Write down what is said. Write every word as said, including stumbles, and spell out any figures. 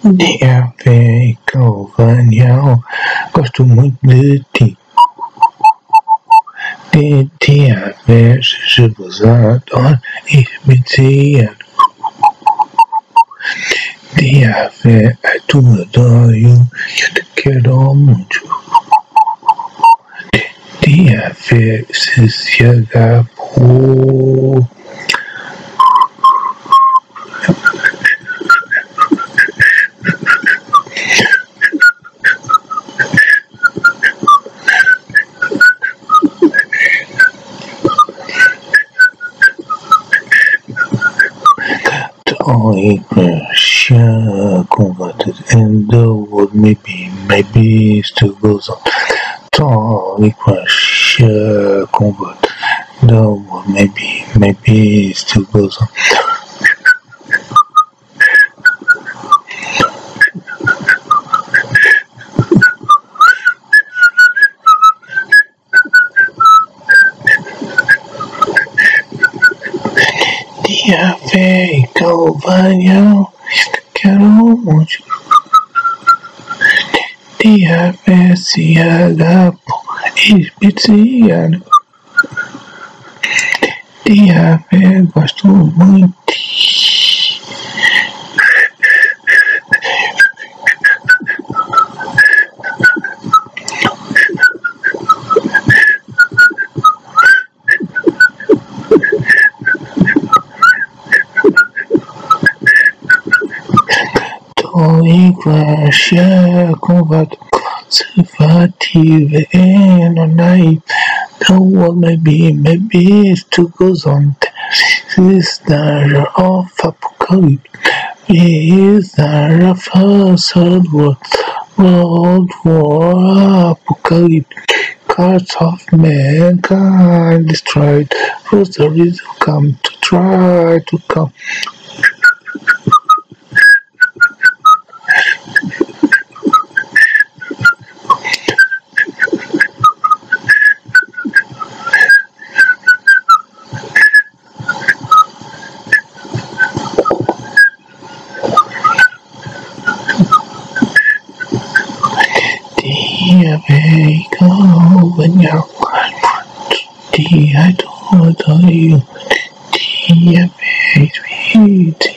Dia vem Calvanhal, gosto muito de ti. Dia vem Jerusalém e me dizia. Dia vem a tua adoro, eu te quero muito. Dia vem se se agapou. Only pressure converted in the world, maybe, maybe still goes on. Only pressure converted in the world, maybe, maybe still goes on. Dia vem Calvanhal, quero muito. Dia vem se agapou e pizziano. Dia vem gosto muito. Igreja convado conservativa and naive. The world maybe, maybe still goes on. Is there of apocalypse? Is there a first world, world war apocalypse? Cards of mankind destroyed. First the reason come to try to come. Dia vem Calvanhal, dia todo eu, dia vem